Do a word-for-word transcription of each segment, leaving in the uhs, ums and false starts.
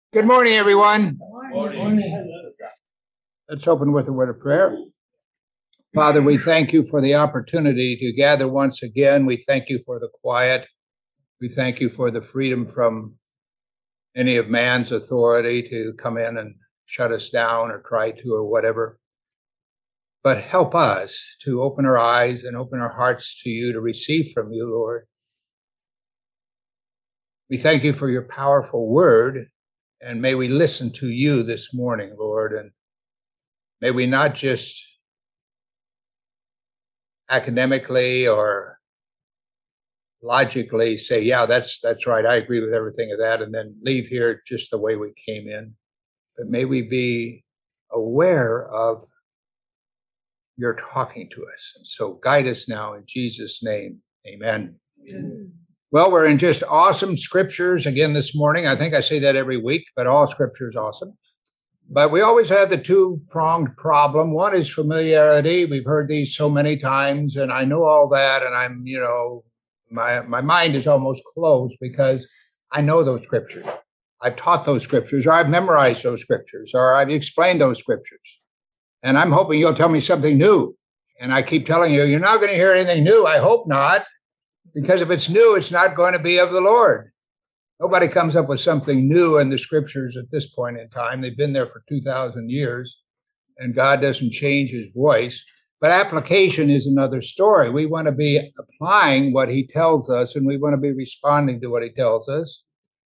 Good morning, everyone. Morning. Let's open with a word of prayer. Father, we thank you for the opportunity to gather once again. We thank you for the quiet. We thank you for the freedom from any of man's authority to come in and shut us down or try to or whatever. But help us to open our eyes and open our hearts to you to receive from you, Lord. We thank you for your powerful word, and may we listen to you this morning, Lord, and may we not just academically or logically say, yeah, that's that's right, I agree with everything of that, and then leave here just the way we came in. But may we be aware of your talking to us. And so guide us now in Jesus' name. Amen. Amen. Well, we're in just awesome scriptures again this morning. I think I say that every week, but all scripture is awesome. But we always have the two-pronged problem. One is familiarity. We've heard these so many times, and I know all that, and I'm, you know, my my mind is almost closed because I know those scriptures. I've taught those scriptures, or I've memorized those scriptures, or I've explained those scriptures. And I'm hoping you'll tell me something new. And I keep telling you, you're not going to hear anything new. I hope not, because if it's new, it's not going to be of the Lord. Nobody comes up with something new in the scriptures at this point in time. They've been there for two thousand years, and God doesn't change his voice. But application is another story. We want to be applying what he tells us, and we want to be responding to what he tells us.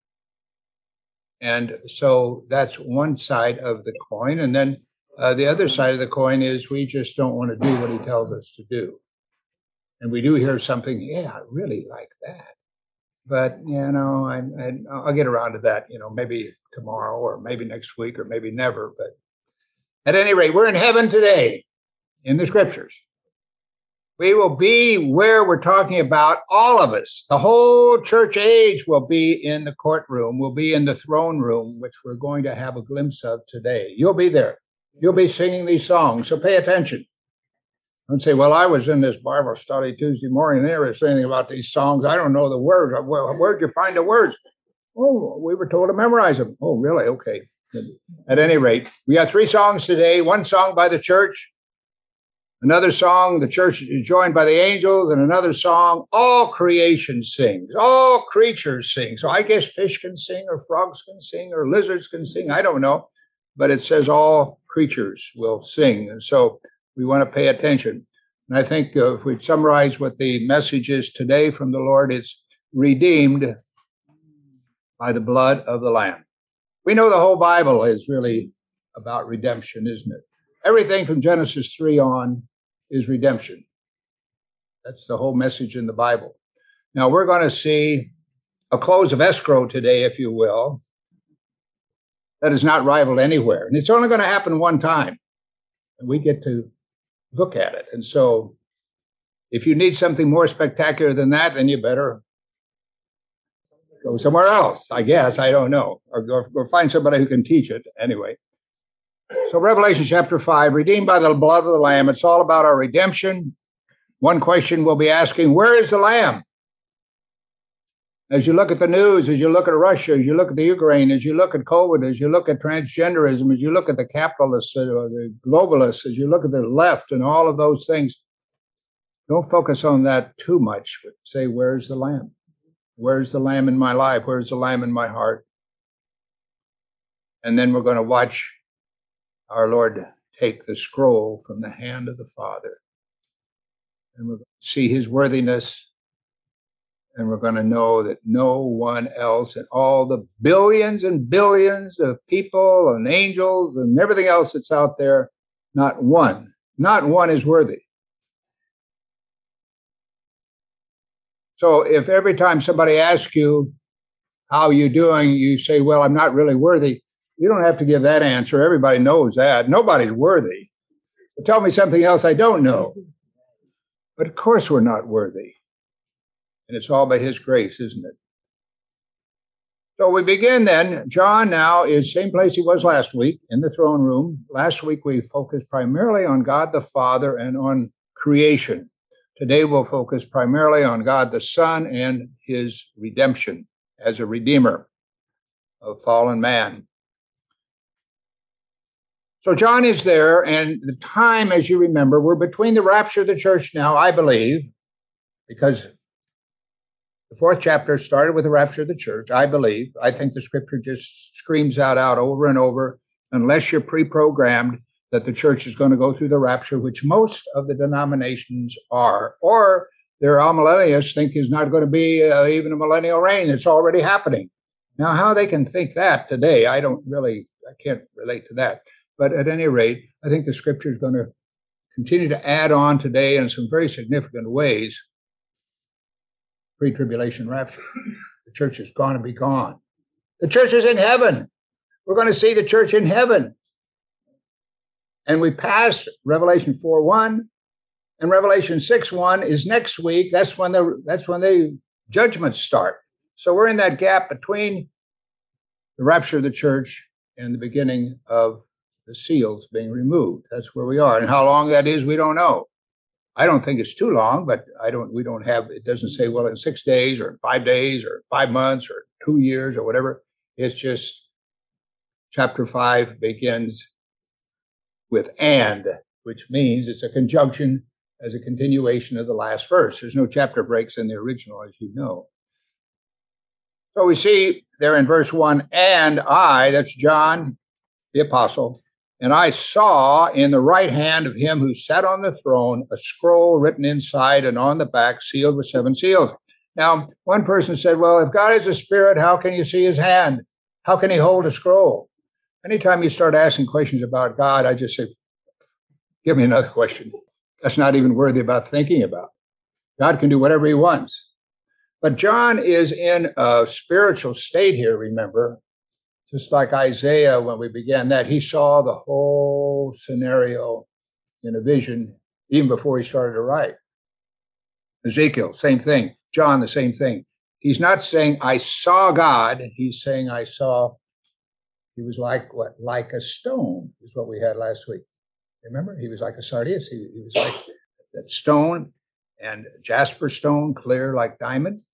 And so that's one side of the coin. And then uh, the other side of the coin is we just don't want to do what he tells us to do. And we do hear something, yeah, I really like that. But, you know, I, I, I'll get around to that, you know, maybe tomorrow or maybe next week or maybe never. But at any rate, we're in heaven today in the scriptures. We will be where we're talking about, all of us. The whole church age will be in the courtroom, will be in the throne room, which we're going to have a glimpse of today. You'll be there. You'll be singing these songs. So pay attention. Don't say, well, I was in this Bible study Tuesday morning. They never say anything about these songs. I don't know the words. Where, where'd you find the words? Oh, we were told to memorize them. Oh, really? Okay. At any rate, we got three songs today. One song by the church. Another song, the church is joined by the angels. And another song, all creation sings. All creatures sing. So I guess fish can sing, or frogs can sing, or lizards can sing. I don't know. But it says all creatures will sing. And so we want to pay attention. And I think uh, if we summarize what the message is today from the Lord, it's redeemed by the blood of the Lamb. We know the whole Bible is really about redemption, isn't it? Everything from Genesis three on is redemption. That's the whole message in the Bible. Now we're going to see a close of escrow today, if you will, that is not rivaled anywhere. And it's only going to happen one time. And we get to look at it. And so if you need something more spectacular than that, then you better go somewhere else, I guess. I don't know. Or, or, or find somebody who can teach it anyway. So Revelation chapter five, redeemed by the blood of the Lamb. It's all about our redemption. One question we'll be asking, where is the Lamb? As you look at the news, as you look at Russia, as you look at the Ukraine, as you look at COVID, as you look at transgenderism, as you look at the capitalists, uh, the globalists, as you look at the left and all of those things, don't focus on that too much. But say, where's the Lamb? Where's the Lamb in my life? Where's the Lamb in my heart? And then we're going to watch our Lord take the scroll from the hand of the Father. And we're going to see his worthiness. And we're going to know that no one else and all the billions and billions of people and angels and everything else that's out there, not one, not one is worthy. So if every time somebody asks you, how are you doing, you say, well, I'm not really worthy, you don't have to give that answer. Everybody knows that. Nobody's worthy. But tell me something else I don't know. But of course we're not worthy. And it's all by his grace, isn't it? So we begin then. John now is same place he was last week, in the throne room. Last week we focused primarily on God the Father and on creation. Today we'll focus primarily on God the Son and his redemption as a redeemer of fallen man. So John is there, and the time, as you remember, we're between the rapture of the church now, I believe, because the fourth chapter started with the rapture of the church, I believe. I think the scripture just screams that out over and over, unless you're pre-programmed that the church is going to go through the rapture, which most of the denominations are, or their amillennialists think is not going to be uh, even a millennial reign. It's already happening. Now, how they can think that today, I don't really, I can't relate to that. But at any rate, I think the scripture is going to continue to add on today in some very significant ways. Pre-tribulation rapture. The church is going to be gone. The church is in heaven. We're going to see the church in heaven. And we passed Revelation four one, and Revelation six one is next week. That's when the that's when the judgments start. So we're in that gap between the rapture of the church and the beginning of the seals being removed. That's where we are. And how long that is, we don't know. I don't think it's too long, but I don't, we don't have, it doesn't say, well, in six days or in five days or five months or two years or whatever. It's just chapter five begins with and, which means it's a conjunction as a continuation of the last verse. There's no chapter breaks in the original, as you know. So we see there in verse one, and I, that's John, the apostle, and I saw in the right hand of him who sat on the throne a scroll written inside and on the back, sealed with seven seals. Now, one person said, well, if God is a spirit, how can you see his hand? How can he hold a scroll? Anytime you start asking questions about God, I just say, give me another question. That's not even worthy about thinking about. God can do whatever he wants. But John is in a spiritual state here, remember. Just like Isaiah, when we began that, he saw the whole scenario in a vision even before he started to write. Ezekiel, same thing. John, the same thing. He's not saying, I saw God. He's saying, I saw, he was like what? Like a stone is what we had last week. Remember? He was like a sardius. He, he was like that stone and jasper stone, clear like diamond.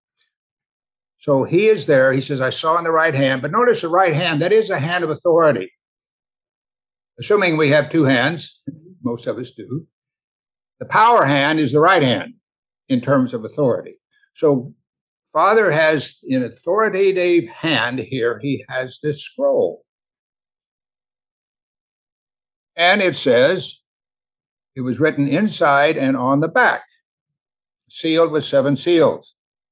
So he is there. He says, I saw in the right hand. But notice the right hand, that is a hand of authority. Assuming we have two hands, most of us do. The power hand is the right hand in terms of authority. So Father has an authoritative hand here. He has this scroll. And it says, it was written inside and on the back, sealed with seven seals.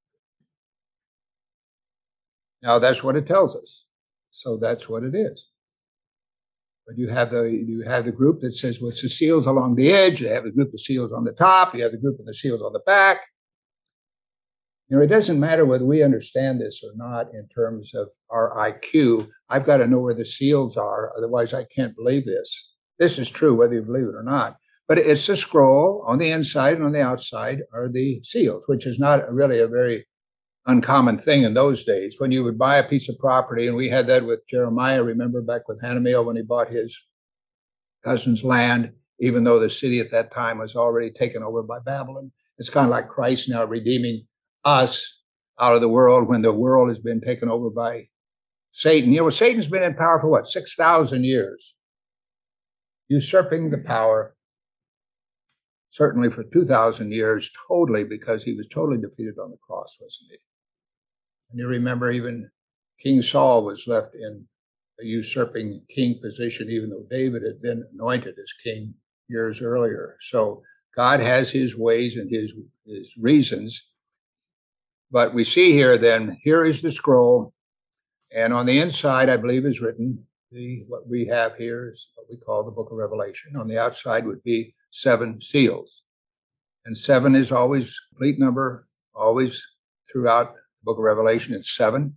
Now that's what it tells us. So that's what it is. But you have the you have the group that says, well, it's the seals along the edge. You have the group of seals on the top. You have the group of the seals on the back. You know, it doesn't matter whether we understand this or not in terms of our I Q. I've got to know where the seals are. Otherwise, I can't believe this. This is true, whether you believe it or not. But it's a scroll. On the inside and on the outside are the seals, which is not really a very uncommon thing in those days. When you would buy a piece of property, and we had that with Jeremiah, remember back with Hanamiel when he bought his cousin's land, even though the city at that time was already taken over by Babylon. It's kind of like Christ now redeeming us out of the world when the world has been taken over by Satan. You know, Satan's been in power for what, six thousand years, usurping the power, certainly for two thousand years, totally, because he was totally defeated on the cross, wasn't he? And you remember even King Saul was left in a usurping king position, even though David had been anointed as king years earlier. So God has his ways and his, his reasons. But we see here then, here is the scroll. And on the inside, I believe is written, the what we have here is what we call the book of Revelation. On the outside would be seven seals. And seven is always a complete number, always throughout the book of Revelation, it's seven.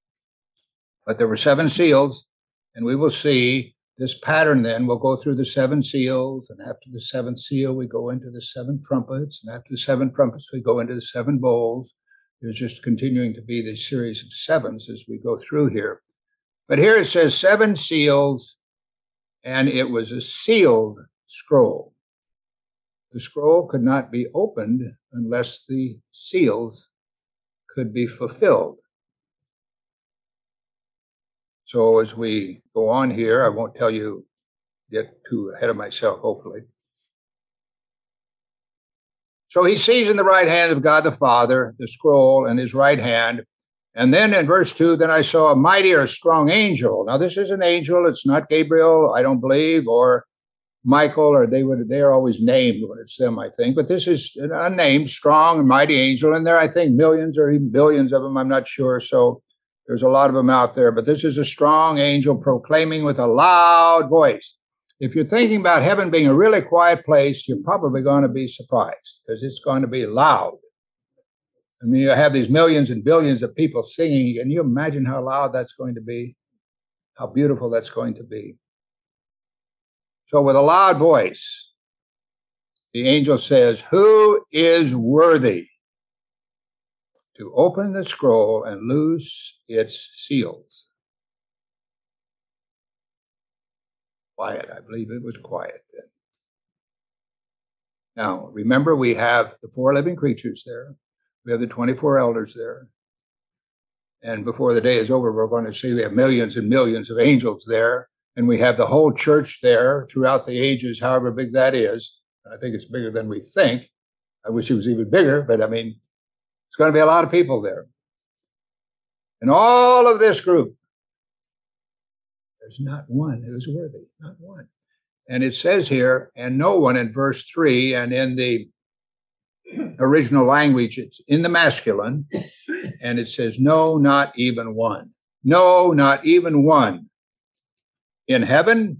But there were seven seals, and we will see this pattern then. We'll go through the seven seals, and after the seventh seal, we go into the seven trumpets, and after the seven trumpets, we go into the seven bowls. There's just continuing to be this series of sevens as we go through here. But here it says seven seals, and it was a sealed scroll. The scroll could not be opened unless the seals could be fulfilled. So as we go on here, I won't tell you get too ahead of myself, hopefully. So he sees in the right hand of God the Father the scroll in his right hand. And then in verse two, then I saw a mighty or strong angel. Now, this is an angel. It's not Gabriel, I don't believe, or Michael, or they would, they're always named when it's them, I think. But this is an unnamed, strong and mighty angel. And there, I think, millions or even billions of them. I'm not sure. So there's a lot of them out there. But this is a strong angel proclaiming with a loud voice. If you're thinking about heaven being a really quiet place, you're probably going to be surprised because it's going to be loud. I mean, you have these millions and billions of people singing. Can you imagine how loud that's going to be? How beautiful that's going to be? So with a loud voice, the angel says, who is worthy to open the scroll and loose its seals? Quiet. I believe it was quiet then. Now, remember, we have the four living creatures there. We have the twenty-four elders there. And before the day is over, we're going to see we have millions and millions of angels there. And we have the whole church there throughout the ages, however big that is. I think it's bigger than we think. I wish it was even bigger, but I mean, it's going to be a lot of people there. And all of this group, there's not one who's worthy, not one. And it says here, and no one in verse three, and in the original language, it's in the masculine, and it says, no, not even one. No, not even one. In heaven,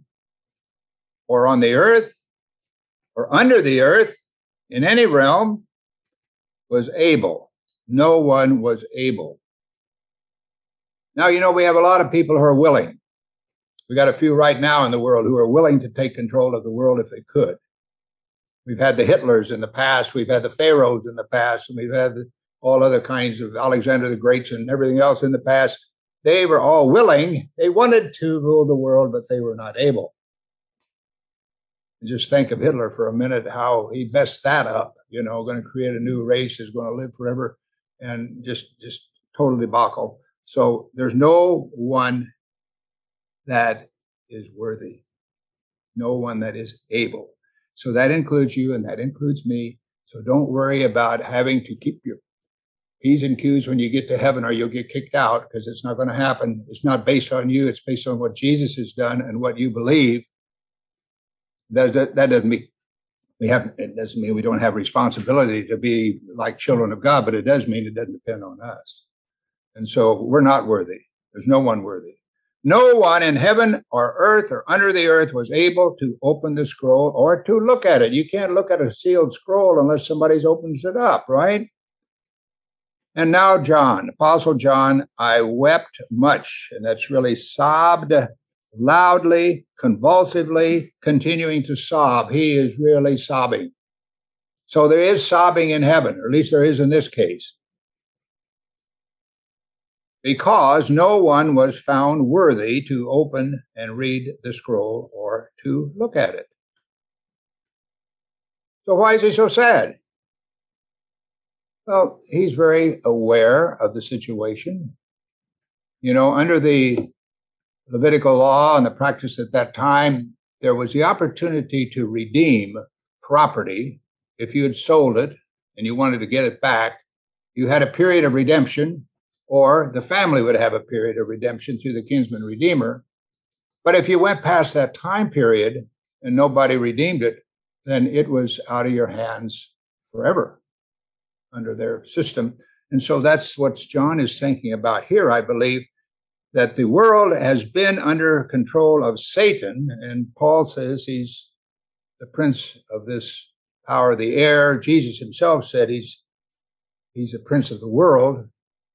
or on the earth, or under the earth, in any realm, was able. No one was able. Now, you know, we have a lot of people who are willing. We got a few right now in the world who are willing to take control of the world if they could. We've had the Hitlers in the past. We've had the Pharaohs in the past. And we've had all other kinds of Alexander the Greats and everything else in the past. They were all willing. They wanted to rule the world, but they were not able. And just think of Hitler for a minute, how he messed that up, you know, going to create a new race is going to live forever, and just, just total debacle. So there's no one that is worthy, no one that is able. So that includes you and that includes me. So don't worry about having to keep your P's and Q's when you get to heaven, or you'll get kicked out, because it's not going to happen. It's not based on you. It's based on what Jesus has done and what you believe. That, that, that doesn't mean we have, it doesn't mean we don't have responsibility to be like children of God, but it does mean it doesn't depend on us. And so we're not worthy. There's no one worthy. No one in heaven or earth or under the earth was able to open the scroll or to look at it. You can't look at a sealed scroll unless somebody opens it up, right? And now John, Apostle John, I wept much, and that's really sobbed loudly, convulsively, continuing to sob. He is really sobbing. So there is sobbing in heaven, or at least there is in this case, because no one was found worthy to open and read the scroll or to look at it. So why is he so sad? Well, he's very aware of the situation. You know, under the Levitical law and the practice at that time, there was the opportunity to redeem property. If you had sold it and you wanted to get it back, you had a period of redemption, or the family would have a period of redemption through the kinsman redeemer. But if you went past that time period and nobody redeemed it, then it was out of your hands forever under their system. And so that's what John is thinking about here, I believe, that the world has been under control of Satan. And Paul says he's the prince of this power of the air. Jesus himself said he's, he's a prince of the world.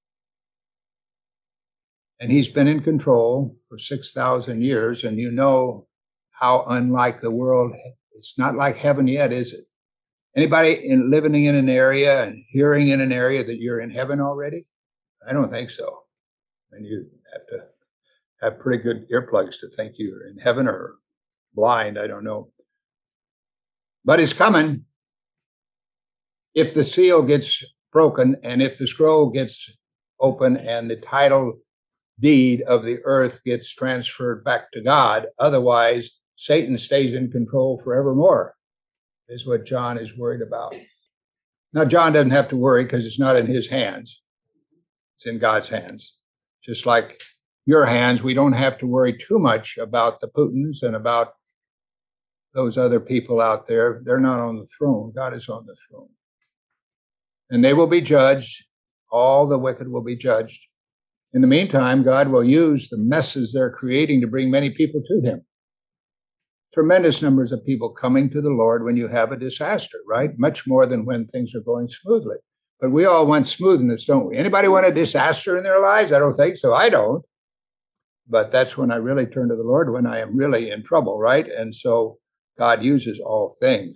And he's been in control for six thousand years. And you know how unlike the world, it's not like heaven yet, is it? Anybody in living in an area and hearing in an area that you're in heaven already? I don't think so. And you have to have pretty good earplugs to think you're in heaven, or blind, I don't know. But it's coming. If the seal gets broken and if the scroll gets open and the title deed of the earth gets transferred back to God. Otherwise, Satan stays in control forevermore, is what John is worried about. Now, John doesn't have to worry because it's not in his hands. It's in God's hands. Just like your hands, we don't have to worry too much about the Putins and about those other people out there. They're not on the throne. God is on the throne. And they will be judged. All the wicked will be judged. In the meantime, God will use the messes they're creating to bring many people to him. Tremendous numbers of people coming to the Lord when you have a disaster, right? Much more than when things are going smoothly. But we all want smoothness, don't we? Anybody want a disaster in their lives? I don't think so. I don't. But that's when I really turn to the Lord, when I am really in trouble, right? And so God uses all things.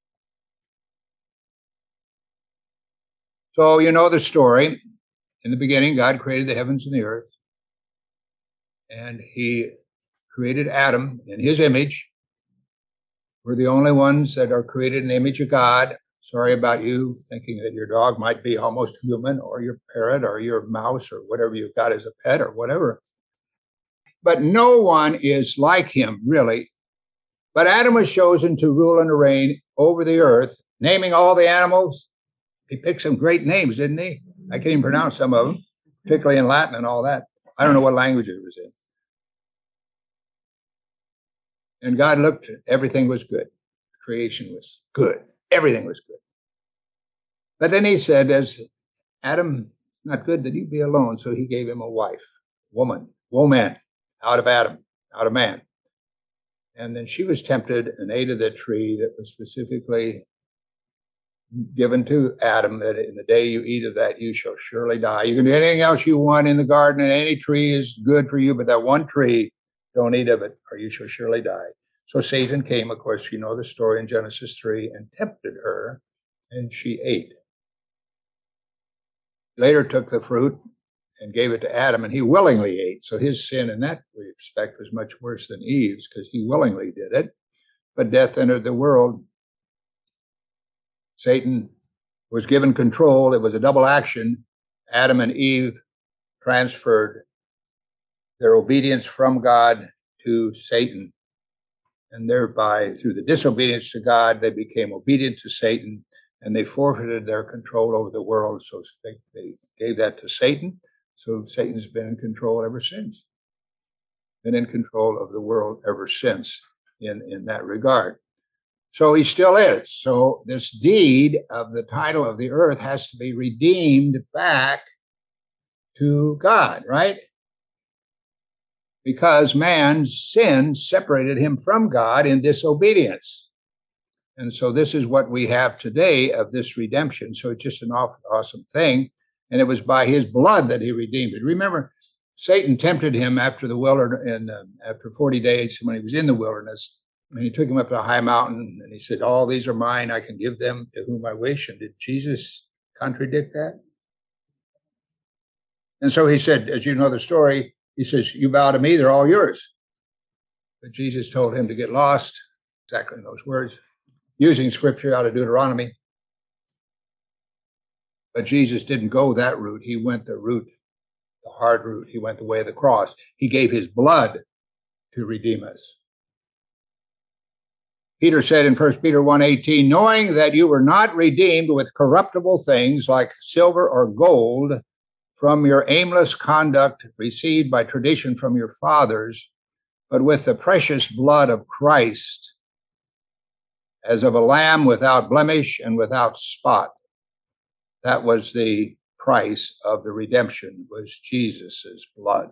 So you know the story. In the beginning, God created the heavens and the earth. And he created Adam in his image. We're the only ones that are created in the image of God. Sorry about you thinking that your dog might be almost human, or your parrot, or your mouse, or whatever you've got as a pet, or whatever. But no one is like him, really. But Adam was chosen to rule and to reign over the earth, naming all the animals. He picked some great names, didn't he? I can't even pronounce some of them, particularly in Latin and all that. I don't know what language it was in. And God looked, everything was good. Creation was good. Everything was good. But then he said, as Adam, not good that you be alone. So he gave him a wife, woman, woman, out of Adam, out of man. And then she was tempted and ate of the tree that was specifically given to Adam, that in the day you eat of that, you shall surely die. You can do anything else you want in the garden, and any tree is good for you, but that one tree, don't eat of it, or you shall surely die. So Satan came, of course, you know the story in Genesis three, and tempted her, and she ate. Later took the fruit and gave it to Adam, and he willingly ate. So his sin in that respect was much worse than Eve's, because he willingly did it. But death entered the world. Satan was given control. It was a double action. Adam and Eve transferred their obedience from God to Satan. And thereby, through the disobedience to God, they became obedient to Satan, and they forfeited their control over the world. So they, they gave that to Satan. So Satan's been in control ever since. Been in control of the world ever since in, in that regard. So he still is. So this deed of the title of the earth has to be redeemed back to God, right? Because man's sin separated him from God in disobedience. And so this is what we have today of this redemption. So it's just an awesome thing. And it was by his blood that he redeemed it. Remember, Satan tempted him after the wilderness, and uh, after forty days when he was in the wilderness, and he took him up to a high mountain, and he said, all these are mine. I can give them to whom I wish. And did Jesus contradict that? And so he said, as you know the story, he says, you bow to me, they're all yours. But Jesus told him to get lost, exactly in those words, using scripture out of Deuteronomy. But Jesus didn't go that route. He went the route, the hard route. He went the way of the cross. He gave his blood to redeem us. Peter said in First Peter one eighteen, knowing that you were not redeemed with corruptible things like silver or gold from your aimless conduct received by tradition from your fathers, but with the precious blood of Christ, as of a lamb without blemish and without spot. That was the price of the redemption, was Jesus's blood.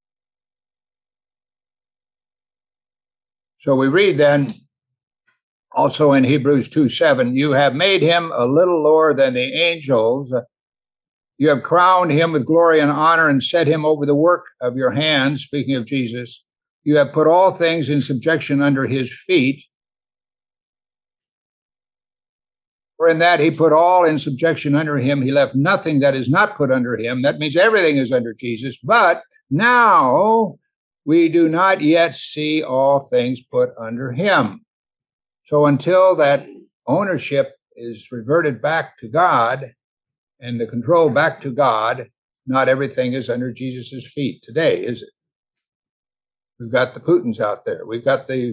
So we read then, also in Hebrews two seven, you have made him a little lower than the angels. You have crowned him with glory and honor and set him over the work of your hands. Speaking of Jesus, you have put all things in subjection under his feet. For in that he put all in subjection under him, he left nothing that is not put under him. That means everything is under Jesus. But now we do not yet see all things put under him. So until that ownership is reverted back to God and the control back to God, not everything is under Jesus's feet today, is it? We've got the Putins out there. We've got the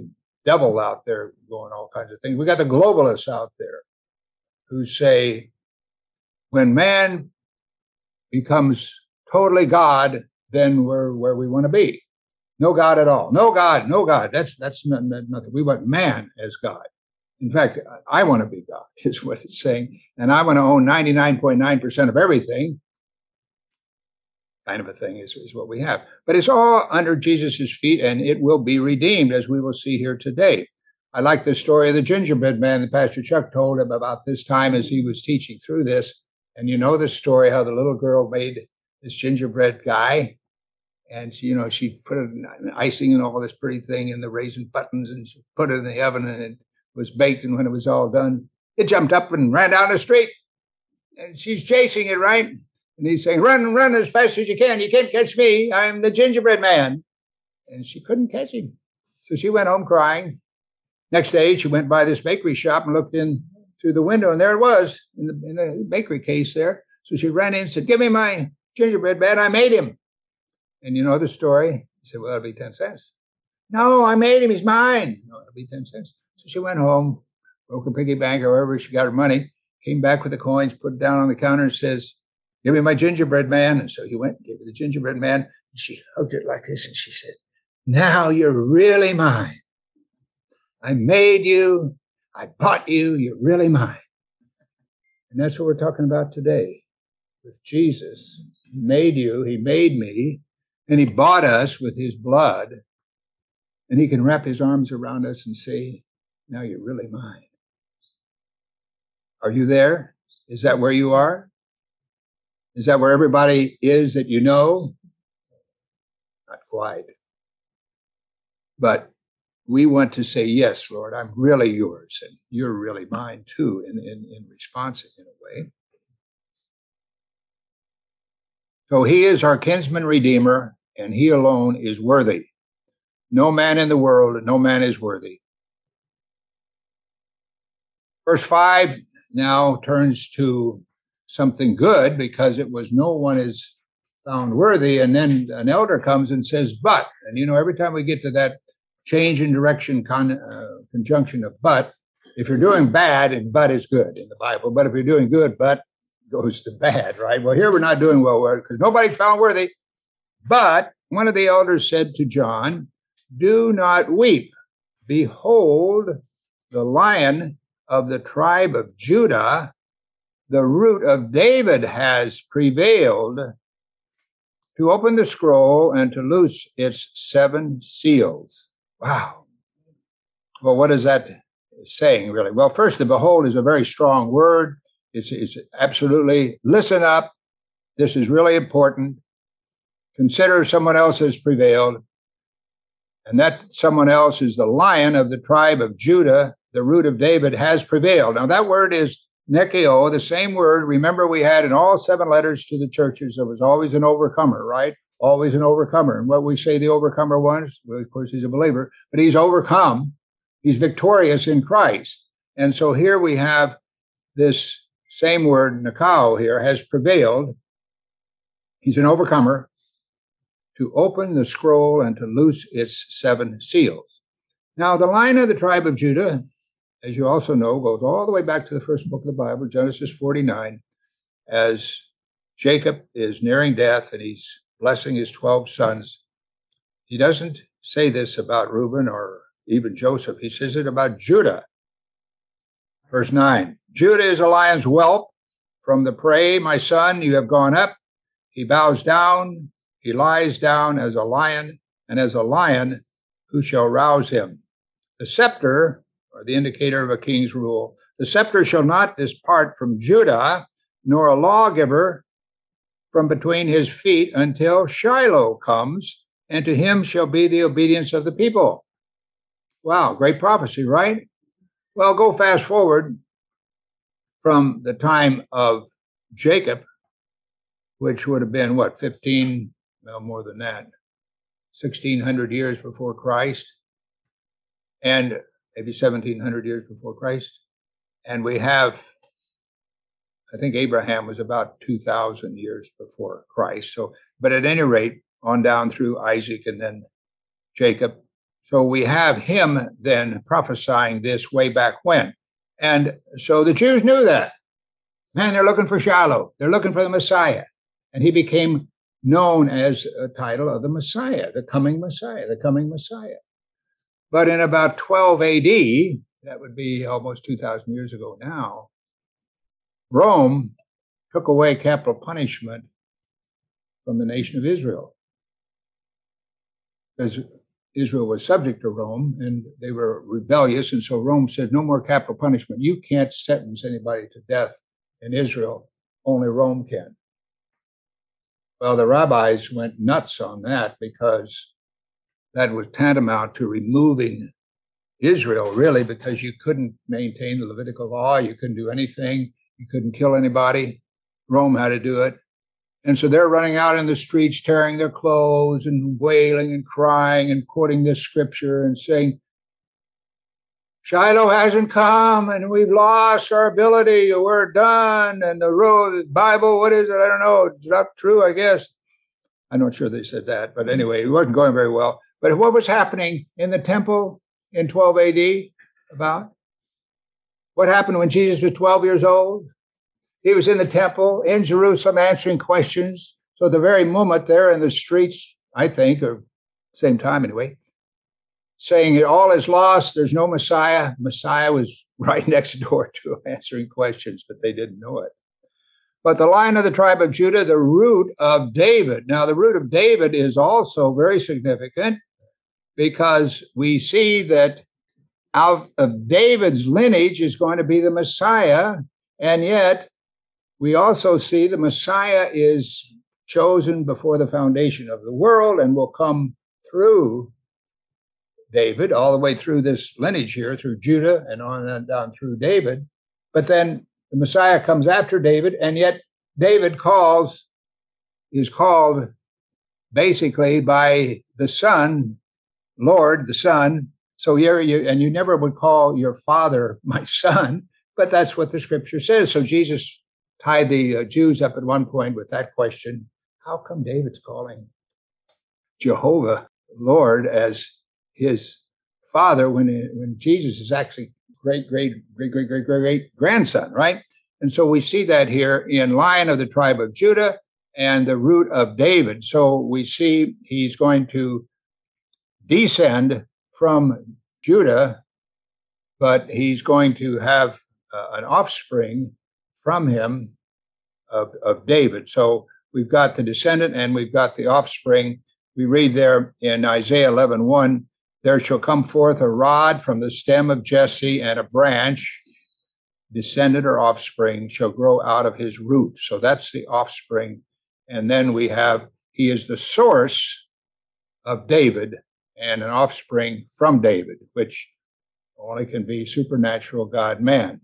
devil out there doing all kinds of things. We got the globalists out there who say when man becomes totally God, then we're where we want to be. No God at all. No God, no God. That's that's not, not, nothing. We want man as God. In fact, I want to be God, is what it's saying. And I want to own ninety-nine point nine percent of everything. Kind of a thing is, is what we have. But it's all under Jesus' feet, and it will be redeemed, as we will see here today. I like the story of the gingerbread man that Pastor Chuck told him about this time as he was teaching through this. And you know the story, how the little girl made this gingerbread guy. And she, you know, she put it in icing and all this pretty thing and the raisin buttons, and she put it in the oven, and it was baked. And when it was all done, it jumped up and ran down the street. And she's chasing it, right? And he's saying, run, run as fast as you can. You can't catch me. I'm the gingerbread man. And she couldn't catch him. So she went home crying. Next day, she went by this bakery shop and looked in through the window, and there it was in the, in the bakery case there. So she ran in and said, give me my gingerbread man. I made him. And you know the story? He said, well, it'll be ten cents. No, I made him. He's mine. No, it'll be ten cents. So she went home, broke her piggy bank or wherever she got her money, came back with the coins, put it down on the counter and says, give me my gingerbread man. And so he went and gave her the gingerbread man. And she hugged it like this. And she said, now you're really mine. I made you. I bought you. You're really mine. And that's what we're talking about today with Jesus. He made you. He made me. And he bought us with his blood. And he can wrap his arms around us and say, now you're really mine. Are you there? Is that where you are? Is that where everybody is that you know? Not quite. But we want to say, yes, Lord, I'm really yours, and you're really mine too, in, in, in response in a way. So he is our kinsman redeemer, and he alone is worthy. No man in the world, no man is worthy. Verse five now turns to something good, because it was no one is found worthy. And then an elder comes and says, but, and you know, every time we get to that change in direction con, uh, conjunction of but, if you're doing bad, and but is good in the Bible, but if you're doing good, but goes to bad, right? Well, here we're not doing well because nobody found worthy. But one of the elders said to John, do not weep. Behold, the Lion of the tribe of Judah, the root of David, has prevailed to open the scroll and to loose its seven seals. Wow. Well, what is that saying, really? Well, first, the behold is a very strong word. It's, it's absolutely, listen up. This is really important. Consider someone else has prevailed. And that someone else is the Lion of the tribe of Judah, the root of David, has prevailed. Now, that word is nekeo, the same word. Remember, we had in all seven letters to the churches, there was always an overcomer, right? Always an overcomer. And what we say the overcomer was, well, of course, he's a believer, but he's overcome. He's victorious in Christ. And so here we have this same word, nekao, here, has prevailed. He's an overcomer to open the scroll and to loose its seven seals. Now, the Lion of the tribe of Judah, as you also know, goes all the way back to the first book of the Bible, Genesis forty-nine, as Jacob is nearing death and he's blessing his twelve sons. He doesn't say this about Reuben or even Joseph. He says it about Judah. Verse nine, Judah is a lion's whelp. From the prey, my son, you have gone up. He bows down. He lies down as a lion, and as a lion, who shall rouse him? The scepter, or the indicator of a king's rule, the scepter shall not depart from Judah, nor a lawgiver from between his feet until Shiloh comes, and to him shall be the obedience of the people. Wow, great prophecy, right? Well, go fast forward from the time of Jacob, which would have been, what, fifteen, well, more than that, sixteen hundred years before Christ, and maybe seventeen hundred years before Christ. And we have, I think Abraham was about two thousand years before Christ. So, but at any rate, on down through Isaac and then Jacob, So we have him then prophesying this way back when. And so the Jews knew that. Man, they're looking for Shiloh. They're looking for the Messiah. And he became known as a title of the Messiah, the coming Messiah, the coming Messiah. But in about twelve A D, that would be almost two thousand years ago now, Rome took away capital punishment from the nation of Israel. Because Israel was subject to Rome and they were rebellious. And so Rome said, no more capital punishment. You can't sentence anybody to death in Israel. Only Rome can. Well, the rabbis went nuts on that because that was tantamount to removing Israel, really, because you couldn't maintain the Levitical law. You couldn't do anything. You couldn't kill anybody. Rome had to do it. And so they're running out in the streets, tearing their clothes and wailing and crying and quoting this scripture and saying, Shiloh hasn't come and we've lost our ability. We're done. And the road, Bible, what is it? I don't know. It's not true, I guess. I'm not sure they said that. But anyway, it wasn't going very well. But what was happening in the temple in twelve A D about? What happened when Jesus was twelve years old? He was in the temple in Jerusalem answering questions. So the very moment they're in the streets, I think, or same time anyway, saying all is lost, there's no Messiah. Messiah was right next door to him answering questions, but they didn't know it. But the Lion of the tribe of Judah, the root of David. Now, the root of David is also very significant because we see that out of David's lineage is going to be the Messiah, and yet we also see the Messiah is chosen before the foundation of the world and will come through David, all the way through this lineage here, through Judah and on and down through David. But then the Messiah comes after David, and yet David calls, is called basically by the Son, Lord, the Son. So here you, and you never would call your father my son, but that's what the scripture says. So Jesus tied the uh, Jews up at one point with that question. How come David's calling Jehovah Lord as his father when, when Jesus is actually great, great, great, great, great, great, great grandson, right? And so we see that here in Lion of the tribe of Judah and the root of David. So we see he's going to descend from Judah, but he's going to have uh, an offspring from him of, of David. So we've got the descendant and we've got the offspring. We read there in Isaiah eleven one, there shall come forth a rod from the stem of Jesse, and a branch, descendant or offspring, shall grow out of his root. So that's the offspring. And then we have, he is the source of David and an offspring from David, which only can be supernatural God-man.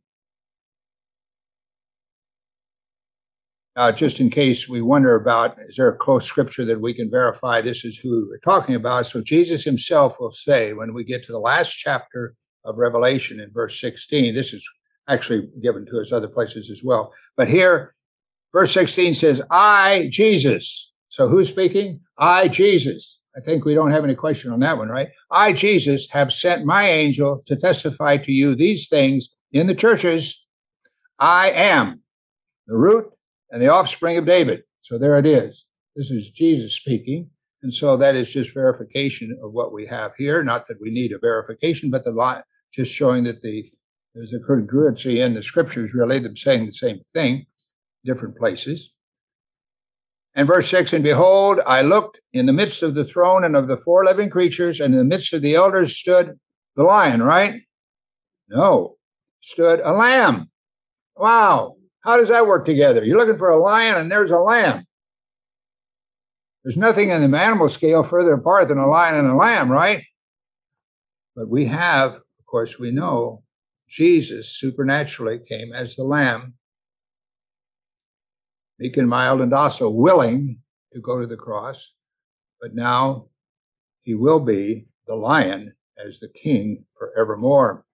Now, just in case we wonder about, is there a close scripture that we can verify this is who we're talking about? So Jesus himself will say, when we get to the last chapter of Revelation in verse sixteen, this is actually given to us other places as well. But here, verse sixteen says, I, Jesus. So who's speaking? I, Jesus. I think we don't have any question on that one, right? I, Jesus, have sent my angel to testify to you these things in the churches. I am the root and the offspring of David. So there it is. This is Jesus speaking. And so that is just verification of what we have here. Not that we need a verification, but the line just showing that the there's a congruency in the scriptures, really, them saying the same thing, different places. And verse six, and behold, I looked in the midst of the throne and of the four living creatures, and in the midst of the elders stood the lion, right? No, stood a lamb. Wow. How does that work together? You're looking for a lion and there's a lamb. There's nothing in the animal scale further apart than a lion and a lamb, right? But we have, of course, we know Jesus supernaturally came as the lamb, meek and mild and docile, willing to go to the cross. But now he will be the lion as the king forevermore.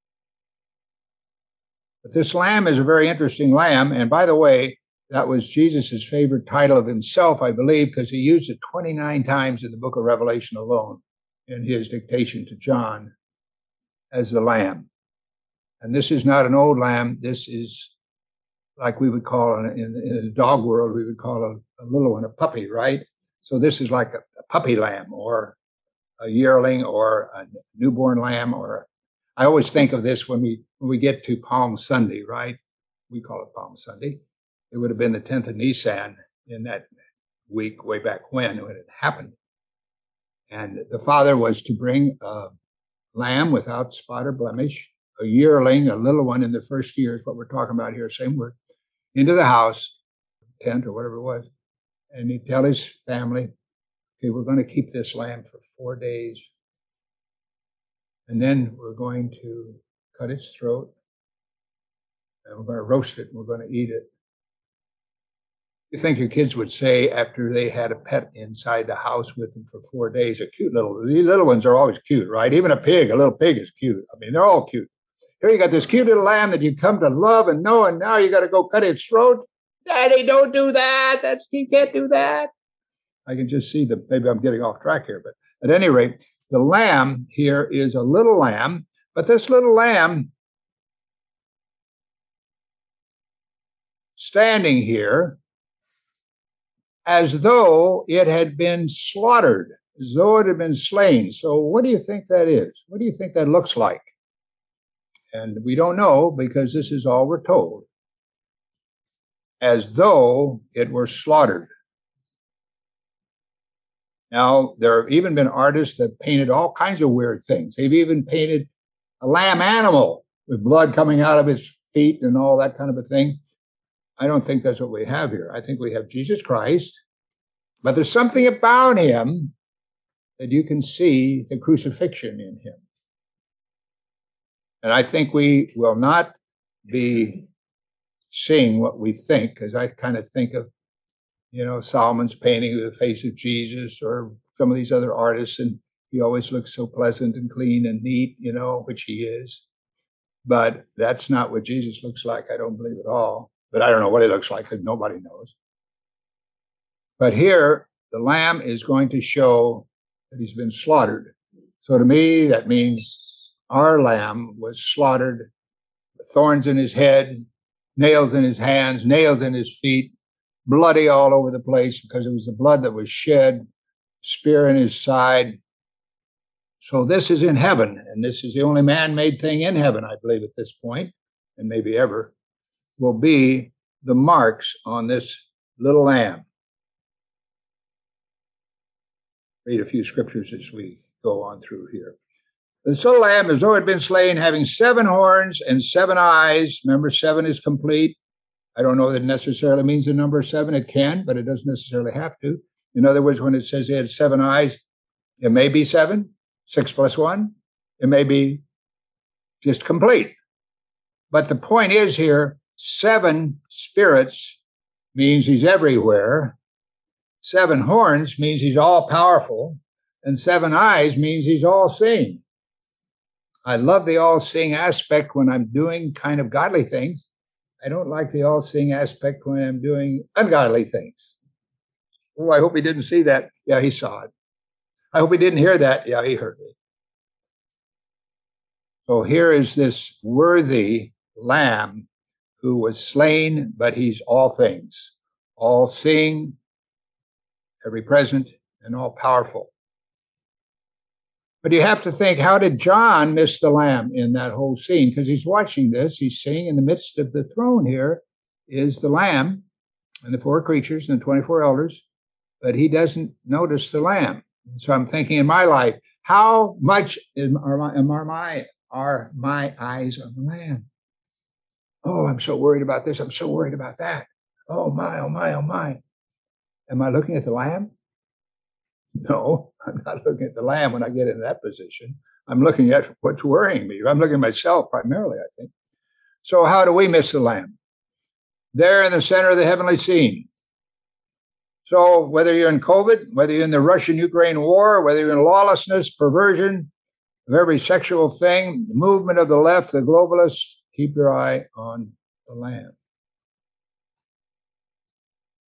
But this lamb is a very interesting lamb. And by the way, that was Jesus's favorite title of himself, I believe, because he used it twenty-nine times in the book of Revelation alone. in his dictation to John as the lamb. And this is not an old lamb. This is like we would call in, in, in the dog world, we would call a, a little one a puppy, right? So this is like a, a puppy lamb or a yearling or a newborn lamb. Or I always think of this when we when we get to Palm Sunday, right? We call it Palm Sunday. It would have been the tenth of Nisan in that week way back when when it happened. And the father was to bring a lamb without spot or blemish, a yearling, a little one in the first year is what we're talking about here, same word, into the house, tent or whatever it was. And he'd tell his family, okay, we're going to keep this lamb for four days. And then we're going to cut its throat. And we're going to roast it and we're going to eat it. You think your kids would say after they had a pet inside the house with them for four days, a cute little, these little ones are always cute, right? Even a pig, a little pig is cute. I mean, they're all cute. Here you got this cute little lamb that you come to love and know, and now you got to go cut its throat. Daddy, don't do that. That's, you can't do that. I can just see the, maybe I'm getting off track here, but at any rate, the lamb here is a little lamb, but this little lamb standing here as though it had been slaughtered, as though it had been slain. So what do you think that is? What do you think that looks like? And we don't know because this is all we're told. As though it were slaughtered. Now, there have even been artists that painted all kinds of weird things. They've even painted a lamb animal with blood coming out of its feet and all that kind of a thing. I don't think that's what we have here. I think we have Jesus Christ, but there's something about him that you can see the crucifixion in him. And I think we will not be seeing what we think, because I kind of think of, you know, Solomon's painting of the face of Jesus or some of these other artists, and he always looks so pleasant and clean and neat, you know, which he is. But that's not what Jesus looks like, I don't believe at all. But I don't know what he looks like because nobody knows. But here, the lamb is going to show that he's been slaughtered. So to me, that means our lamb was slaughtered, thorns in his head, nails in his hands, nails in his feet, bloody all over the place because it was the blood that was shed, spear in his side. So this is in heaven, and this is the only man-made thing in heaven, I believe, at this point, and maybe ever, will be the marks on this little lamb. Read a few scriptures as we go on through here. This little lamb, as though it had been slain, having seven horns and seven eyes. Remember, seven is complete. I don't know that it necessarily means the number seven. It can, but it doesn't necessarily have to. In other words, when it says it had seven eyes, it may be seven, six plus one. It may be just complete. But the point is here, seven spirits means he's everywhere. Seven horns means he's all powerful. And seven eyes means he's all seeing. I love the all seeing aspect when I'm doing kind of godly things. I don't like the all seeing aspect when I'm doing ungodly things. Oh, I hope he didn't see that. Yeah, he saw it. I hope he didn't hear that. Yeah, he heard it. So here is this worthy lamb who was slain, but he's all things, all seeing, every present, and all powerful. But you have to think, how did John miss the lamb in that whole scene? Because he's watching this, he's seeing in the midst of the throne here is the lamb and the four creatures and the twenty-four elders, but he doesn't notice the lamb. So I'm thinking in my life, how much is, are, my, are, my, are my eyes on the lamb? Oh, I'm so worried about this. I'm so worried about that. Oh, my, oh, my, oh, my. Am I looking at the lamb? No, I'm not looking at the lamb when I get in that position. I'm looking at what's worrying me. I'm looking at myself primarily, I think. So how do we miss the lamb? There in the center of the heavenly scene. So whether you're in COVID, whether you're in the Russian-Ukraine war, whether you're in lawlessness, perversion of every sexual thing, the movement of the left, the globalists, keep your eye on the lamb.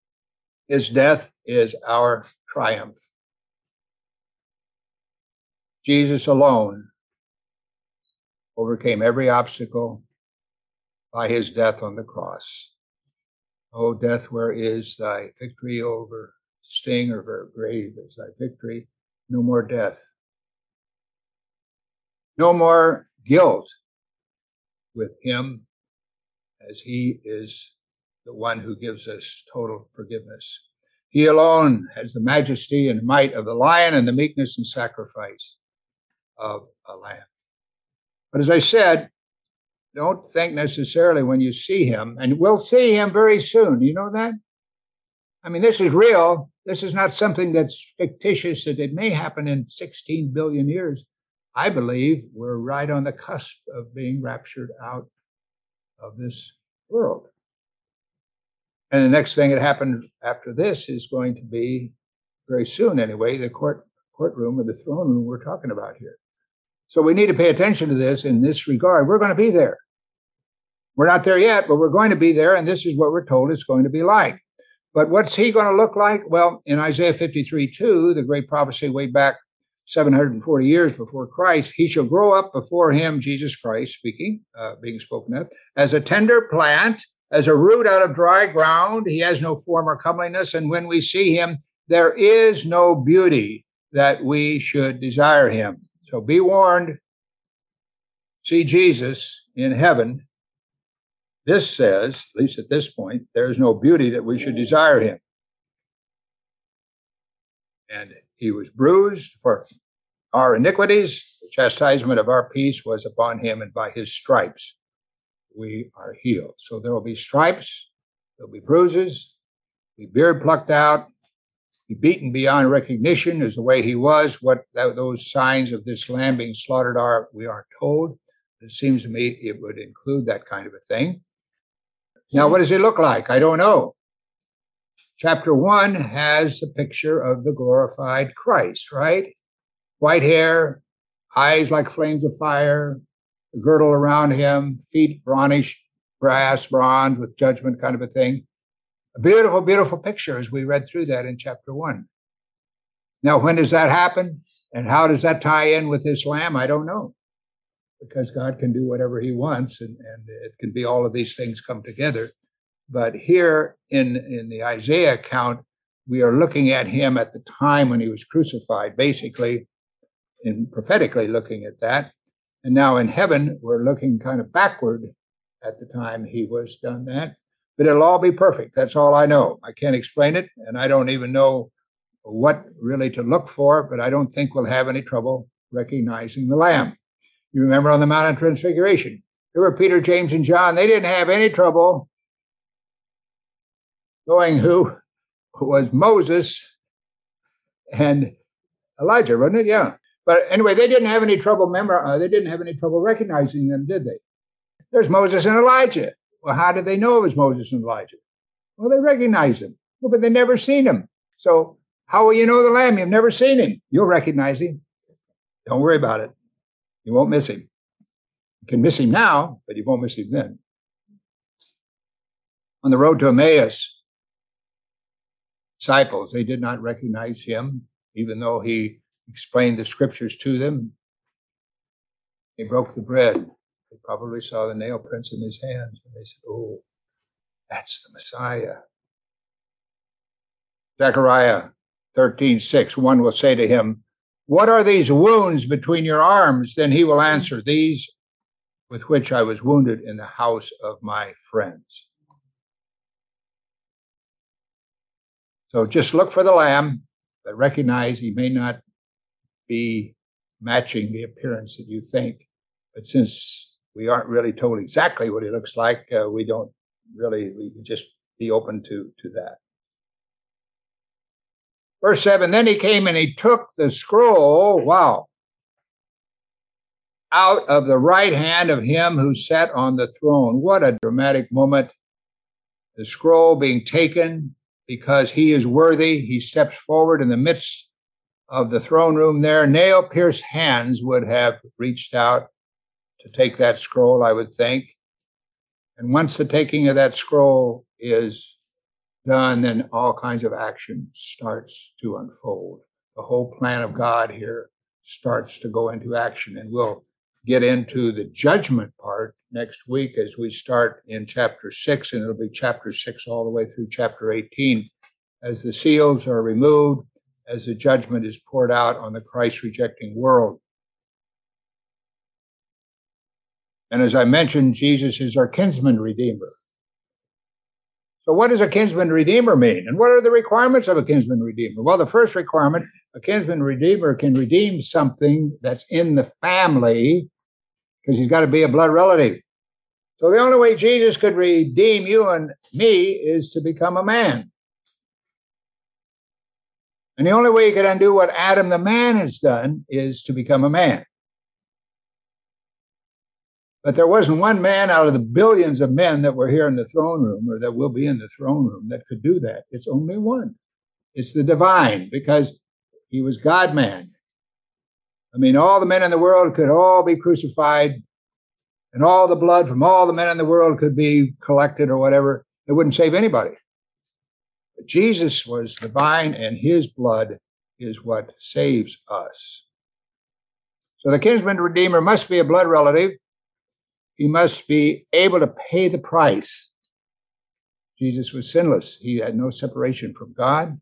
His death is our triumph. Jesus alone overcame every obstacle by his death on the cross. O death, where is thy victory? Over sting of her grave is thy victory. No more death. No more guilt with him, as he is the one who gives us total forgiveness. He alone has the majesty and might of the lion and the meekness and sacrifice of a lamb. But as I said, don't think necessarily when you see him, and we'll see him very soon. You know that? I mean, this is real. This is not something that's fictitious, that it may happen in sixteen billion years. I believe we're right on the cusp of being raptured out of this world. And the next thing that happened after this is going to be, very soon anyway, the court courtroom or the throne room we're talking about here. So we need to pay attention to this in this regard. We're going to be there. We're not there yet, but we're going to be there, and this is what we're told it's going to be like. But what's he going to look like? Well, in Isaiah fifty-three two, the great prophecy way back seven hundred forty years before Christ, he shall grow up before him, Jesus Christ speaking, uh, being spoken of, as a tender plant, as a root out of dry ground. He has no form or comeliness, and when we see him, there is no beauty that we should desire him. So be warned. See Jesus in heaven. This says, at least at this point, there is no beauty that we should desire him. And he was bruised for our iniquities. The chastisement of our peace was upon him, and by his stripes we are healed. So there will be stripes, there'll be bruises, be beard plucked out, be beaten beyond recognition as the way he was. What those signs of this lamb being slaughtered are, we aren't told. It seems to me it would include that kind of a thing. Now, what does he look like? I don't know. Chapter one has the picture of the glorified Christ, right? White hair, eyes like flames of fire, the girdle around him, feet brownish, brass, bronze with judgment kind of a thing. A beautiful, beautiful picture as we read through that in chapter one. Now, when does that happen? And how does that tie in with this lamb? I don't know. Because God can do whatever he wants, and, and it can be all of these things come together. But here in, in the Isaiah account, we are looking at him at the time when he was crucified, basically, in prophetically looking at that. And now in heaven, we're looking kind of backward at the time he was done that. But it'll all be perfect. That's all I know. I can't explain it, and I don't even know what really to look for, but I don't think we'll have any trouble recognizing the Lamb. You remember on the Mount of Transfiguration, there were Peter, James, and John. They didn't have any trouble knowing who was Moses and Elijah, wasn't it? Yeah. But anyway, they didn't have any trouble memor- uh, they didn't have any trouble recognizing them, did they? There's Moses and Elijah. Well, how did they know it was Moses and Elijah? Well, they recognized him. Well, but they never seen him. So how will you know the Lamb? You've never seen him. You'll recognize him. Don't worry about it. You won't miss him. You can miss him now, but you won't miss him then. On the road to Emmaus, disciples, they did not recognize him, even though he explained the scriptures to them. He broke the bread. They probably saw the nail prints in his hands, and they said, oh, that's the Messiah. Zechariah thirteen six, one will say to him, what are these wounds between your arms? Then he will answer, these with which I was wounded in the house of my friends. So just look for the Lamb, but recognize he may not be matching the appearance that you think. But since we aren't really told exactly what he looks like, uh, we don't really, we can just be open to, to that. Verse seven, then he came and he took the scroll, wow, out of the right hand of him who sat on the throne. What a dramatic moment. The scroll being taken because he is worthy. He steps forward in the midst of the throne room there. Nail-pierced hands would have reached out to take that scroll, I would think. And once the taking of that scroll is done, then all kinds of action starts to unfold. The whole plan of God here starts to go into action. And we'll get into the judgment part next week as we start in chapter six, and it'll be chapter six all the way through chapter eighteen, as the seals are removed, as the judgment is poured out on the Christ-rejecting world. And as I mentioned, Jesus is our kinsman redeemer. So what does a kinsman redeemer mean? And what are the requirements of a kinsman redeemer? Well, the first requirement, a kinsman redeemer can redeem something that's in the family, because he's got to be a blood relative. So the only way Jesus could redeem you and me is to become a man. And the only way he could undo what Adam the man has done is to become a man. But there wasn't one man out of the billions of men that were here in the throne room, or that will be in the throne room, that could do that. It's only one. It's the divine, because he was God-man. I mean, all the men in the world could all be crucified, and all the blood from all the men in the world could be collected or whatever. It wouldn't save anybody. But Jesus was divine, and his blood is what saves us. So the kinsman redeemer must be a blood relative. He must be able to pay the price. Jesus was sinless. He had no separation from God.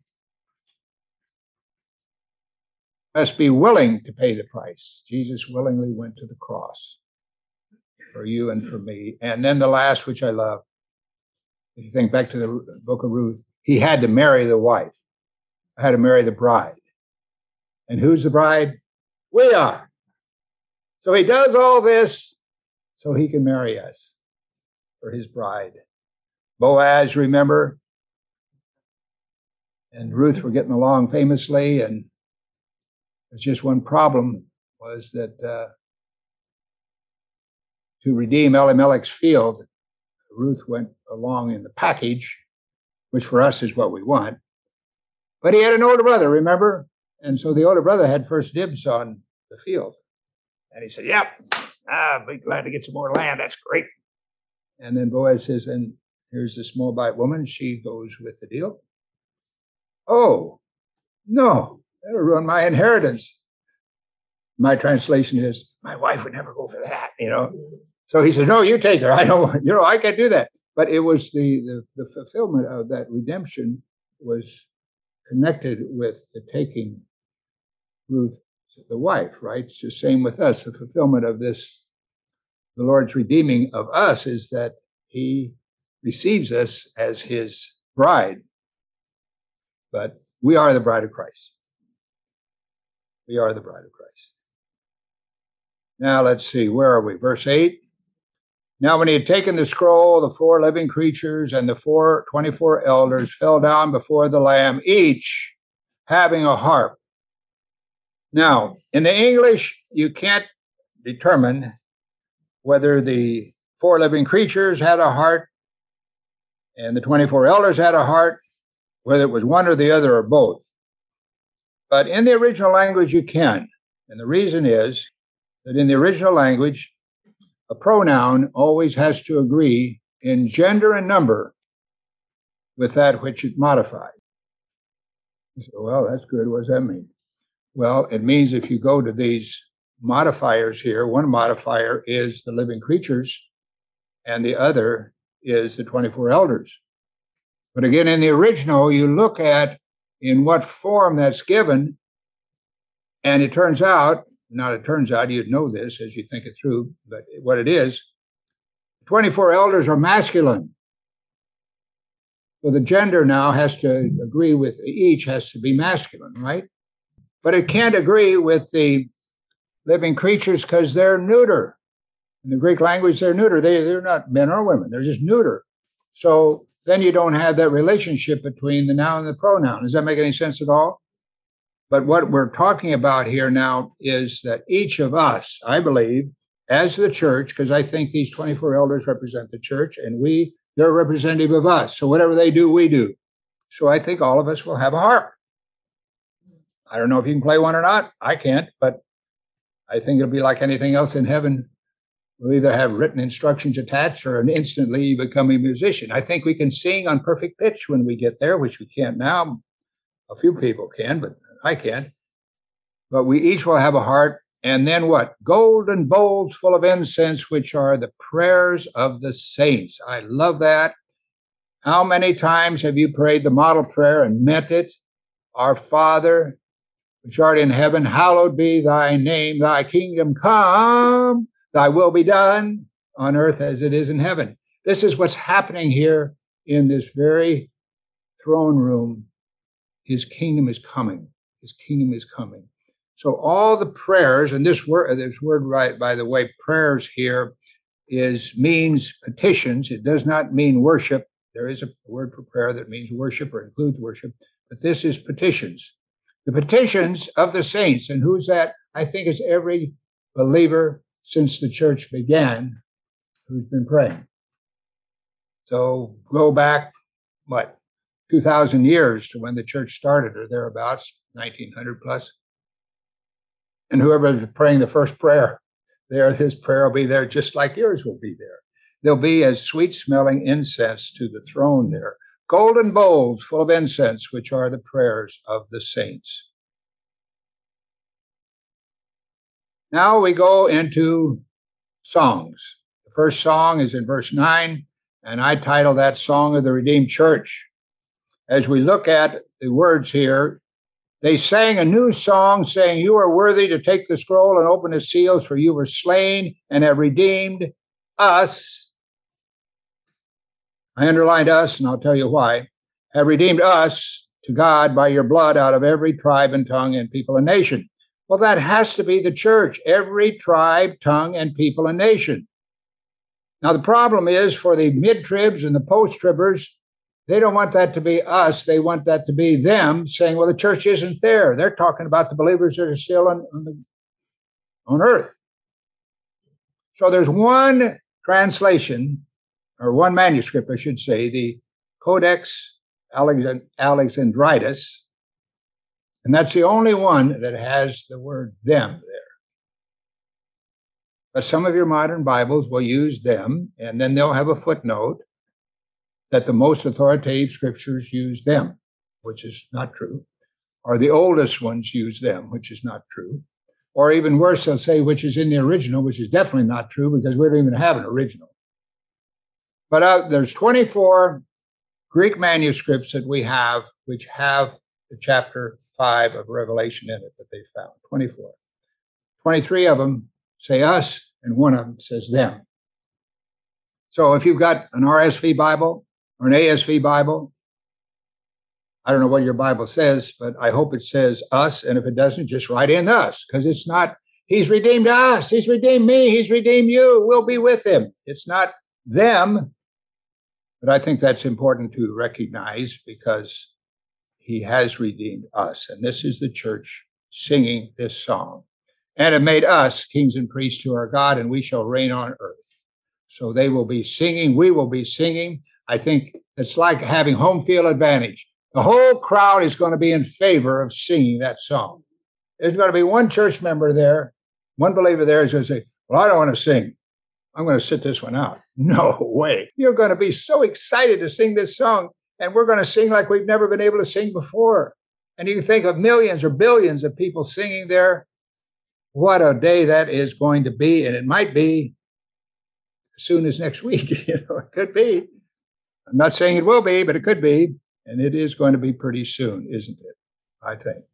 Must be willing to pay the price. Jesus willingly went to the cross for you and for me. And then the last, which I love, if you think back to the book of Ruth, he had to marry the wife, had to marry the bride. And who's the bride? We are. So he does all this so he can marry us for his bride. Boaz, remember? And Ruth were getting along famously, and there's just one problem, was that uh, to redeem Elimelech's field, Ruth went along in the package, which for us is what we want. But he had an older brother, remember? And so the older brother had first dibs on the field. And he said, yep, I'll be glad to get some more land. That's great. And then Boaz says, and here's this Moabite woman. She goes with the deal. Oh, no, that'll ruin my inheritance. My translation is, my wife would never go for that, you know. So he says, no, you take her. I don't, you know, I can't do that. But it was the, the, the fulfillment of that redemption was connected with the taking Ruth, the wife, right? It's the same with us. The fulfillment of this, the Lord's redeeming of us, is that he receives us as his bride. But we are the bride of Christ. We are the bride of Christ. Now let's see, where are we? Verse eight. Now when he had taken the scroll, the four living creatures and the four twenty-four elders fell down before the Lamb, each having a harp. Now, in the English, you can't determine whether the four living creatures had a heart and the twenty-four elders had a heart, whether it was one or the other or both. But in the original language, you can. And the reason is that in the original language, a pronoun always has to agree in gender and number with that which it modifies. So, well, that's good. What does that mean? Well, it means if you go to these modifiers here, one modifier is the living creatures, and the other is the twenty-four elders. But again, in the original, you look at in what form that's given, and it turns out, not it turns out, you'd know this as you think it through, but what it is, twenty-four elders are masculine. So the gender now has to agree with, each has to be masculine, right? But it can't agree with the living creatures because they're neuter. In the Greek language, they're neuter. They, they're not men or women. They're just neuter. So then you don't have that relationship between the noun and the pronoun. Does that make any sense at all? But what we're talking about here now is that each of us, I believe, as the church, because I think these twenty-four elders represent the church, and we, they're representative of us. So whatever they do, we do. So I think all of us will have a harp. I don't know if you can play one or not. I can't, but I think it'll be like anything else in heaven. We'll either have written instructions attached or instantly you become a musician. I think we can sing on perfect pitch when we get there, which we can't now. A few people can, but I can't. but we each will have a heart. And then what? Golden bowls full of incense, which are the prayers of the saints. I love that. How many times have you prayed the model prayer and meant it? Our Father, which art in heaven, hallowed be thy name. Thy kingdom come, thy will be done on earth as it is in heaven. This is what's happening here in this very throne room. His kingdom is coming. His kingdom is coming. So all the prayers, and this word, this word, right, by the way, prayers here is means petitions. It does not mean worship. There is a word for prayer that means worship or includes worship, but this is petitions. The petitions of the saints. And who's that? I think it's every believer since the church began who's been praying. So go back, what, two thousand years to when the church started or thereabouts, nineteen hundred plus. And whoever is praying the first prayer, there, his prayer will be there just like yours will be there. There'll be as sweet smelling incense to the throne there. Golden bowls full of incense, which are the prayers of the saints. Now we go into songs. The first song is in verse nine, and I title that Song of the Redeemed Church. As we look at the words here, they sang a new song saying, you are worthy to take the scroll and open its seals, for you were slain and have redeemed us. I underlined us, and I'll tell you why. Have redeemed us to God by your blood out of every tribe and tongue and people and nation. Well, that has to be the church, every tribe, tongue, and people and nation. Now, the problem is for the mid-tribs and the post-tribbers, they don't want that to be us. They want that to be them saying, well, the church isn't there. They're talking about the believers that are still on, on, the, on earth. So there's one translation, or one manuscript, I should say, the Codex Alexandrinus, and that's the only one that has the word them there. But some of your modern Bibles will use them, and then they'll have a footnote that the most authoritative scriptures use them, which is not true. Or the oldest ones use them, which is not true. Or even worse, they'll say which is in the original, which is definitely not true because we don't even have an original. But uh, there's twenty-four Greek manuscripts that we have, which have the chapter five of Revelation in it that they found, twenty-four. twenty-three of them say us, and one of them says them. So if you've got an R S V Bible or an A S V Bible, I don't know what your Bible says, but I hope it says us. And if it doesn't, just write in us, because it's not, he's redeemed us, he's redeemed me, he's redeemed you, we'll be with him. It's not them. But I think that's important to recognize because he has redeemed us. And this is the church singing this song. And it made us kings and priests to our God, and we shall reign on earth. So they will be singing. We will be singing. I think it's like having home field advantage. The whole crowd is going to be in favor of singing that song. There's going to be one church member there, one believer there is going to say, well, I don't want to sing. I'm going to sit this one out. No way. You're going to be so excited to sing this song, and we're going to sing like we've never been able to sing before. And you think of millions or billions of people singing there. What a day that is going to be. And it might be as soon as next week. You know, it could be. I'm not saying it will be, but it could be. And it is going to be pretty soon, isn't it? I think.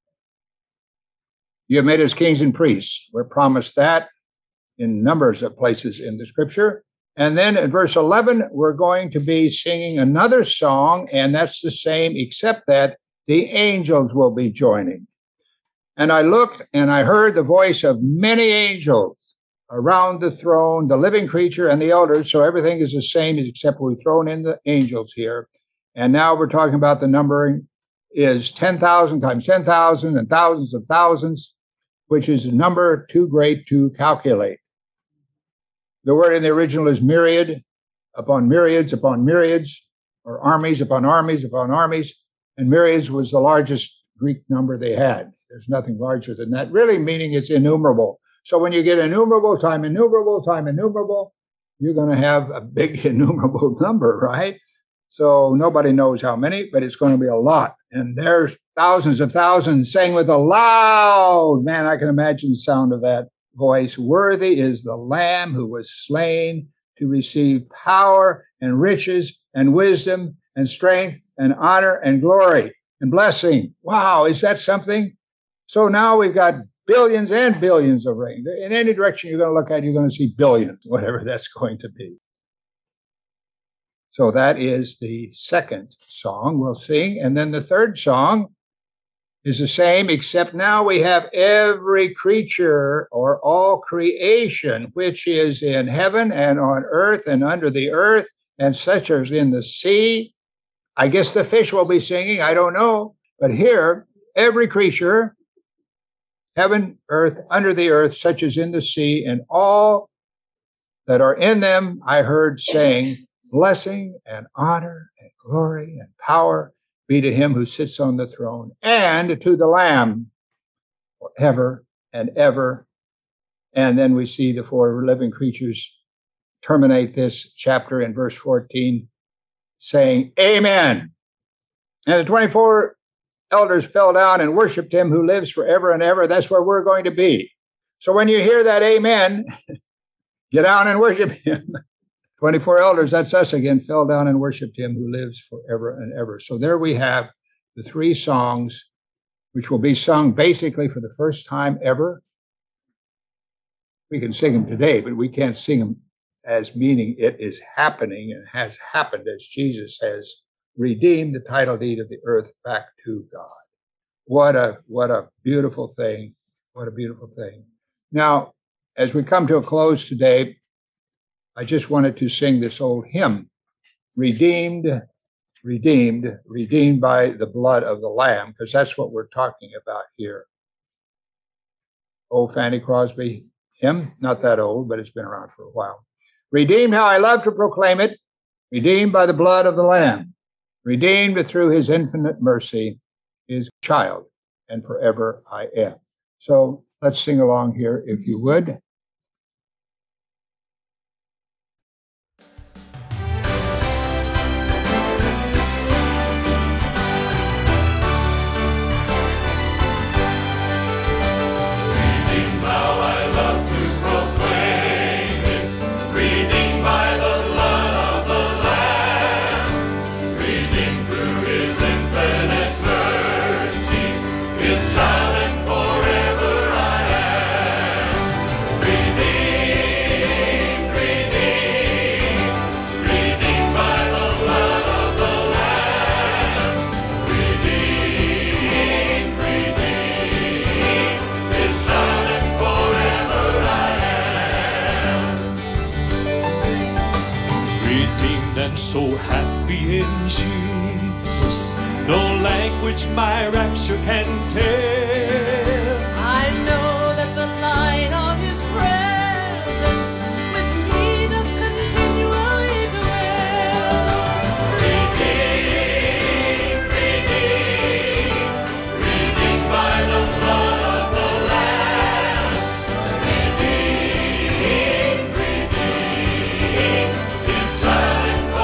You have made us kings and priests. We're promised that in numbers of places in the scripture. And then in verse eleven, we're going to be singing another song, and that's the same, except that the angels will be joining. And I looked and I heard the voice of many angels around the throne, the living creature and the elders. So everything is the same except we've thrown in the angels here. And now we're talking about the numbering is ten thousand times ten thousand and thousands of thousands, which is a number too great to calculate. The word in the original is myriad upon myriads upon myriads, or armies upon armies upon armies. And myriads was the largest Greek number they had. There's nothing larger than that, really meaning it's innumerable. So when you get innumerable time innumerable time innumerable, you're going to have a big innumerable number, right? So nobody knows how many, but it's going to be a lot. And there's thousands of thousands saying with a loud, man, I can imagine the sound of that voice. Worthy is the Lamb who was slain to receive power and riches and wisdom and strength and honor and glory and blessing. Wow, is that something? So now we've got billions and billions of rain. In any direction you're going to look at, you're going to see billions, whatever that's going to be. So that is the second song we'll sing. And then the third song is the same, except now we have every creature or all creation, which is in heaven and on earth and under the earth, and such as in the sea. I guess the fish will be singing, I don't know. But here, every creature, heaven, earth, under the earth, such as in the sea, and all that are in them, I heard saying, blessing and honor and glory and power be to him who sits on the throne and to the Lamb forever and ever. And then we see the four living creatures terminate this chapter in verse fourteen, saying, Amen. And the twenty-four elders fell down and worshiped him who lives forever and ever. That's where we're going to be. So when you hear that amen, get down and worship him. twenty-four elders, that's us again, fell down and worshiped him who lives forever and ever. So there we have the three songs, which will be sung basically for the first time ever. We can sing them today, but we can't sing them as meaning it is happening and has happened as Jesus has redeemed the title deed of the earth back to God. What a, what a beautiful thing. What a beautiful thing. Now, as we come to a close today, I just wanted to sing this old hymn, redeemed, redeemed, redeemed by the blood of the Lamb, because that's what we're talking about here. Old Fanny Crosby hymn, not that old, but it's been around for a while. Redeemed, how I love to proclaim it, redeemed by the blood of the Lamb, redeemed through his infinite mercy, his child, and forever I am. So let's sing along here, if you would. So happy in Jesus, no language my rapture can tell. I know that the light of his presence with me doth continually dwell. Redeemed, redeemed, redeemed by the blood of the Lamb. Redeemed, redeemed, his child.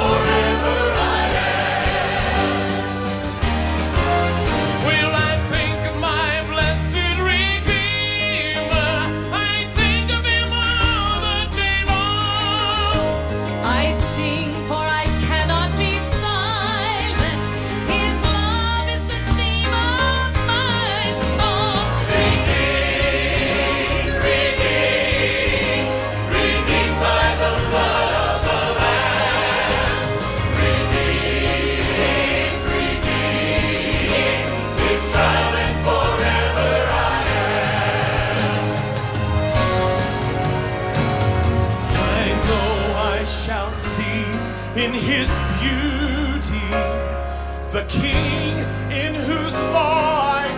In his beauty, the King in whose law I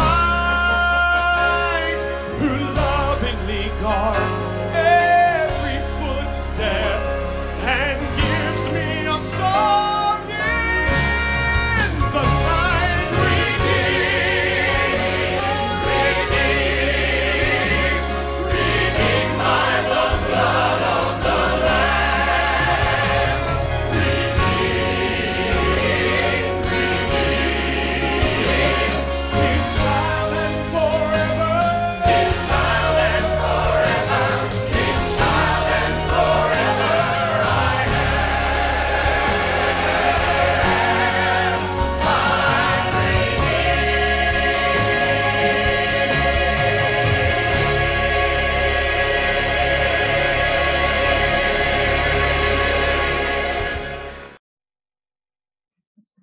delight, who lovingly guards every footstep and gives me a song in the night. Redeemed, redeemed, redeemed by the blood of the Lamb.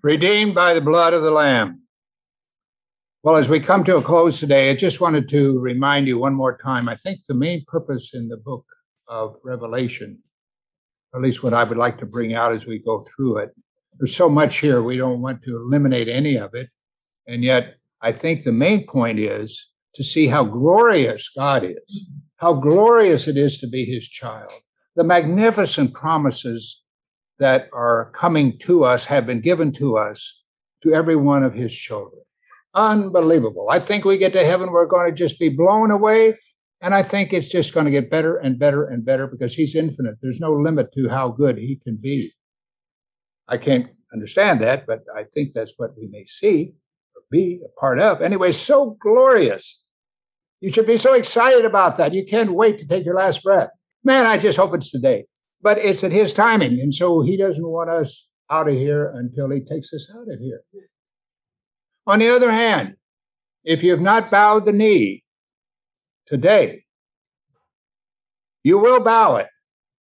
Redeemed by the blood of the Lamb. Well, as we come to a close today, I just wanted to remind you one more time. I think the main purpose in the book of Revelation, or at least what I would like to bring out as we go through it, there's so much here, we don't want to eliminate any of it. And yet, I think the main point is to see how glorious God is, how glorious it is to be his child. The magnificent promises that are coming to us have been given to us, to every one of his children. Unbelievable. I think we get to heaven, we're going to just be blown away. And I think it's just going to get better and better and better because he's infinite. There's no limit to how good he can be. I can't understand that, but I think that's what we may see or be a part of. Anyway, so glorious. You should be so excited about that. You can't wait to take your last breath. Man, I just hope it's today. But it's at his timing. And so he doesn't want us out of here until he takes us out of here. On the other hand, if you have not bowed the knee today, you will bow it.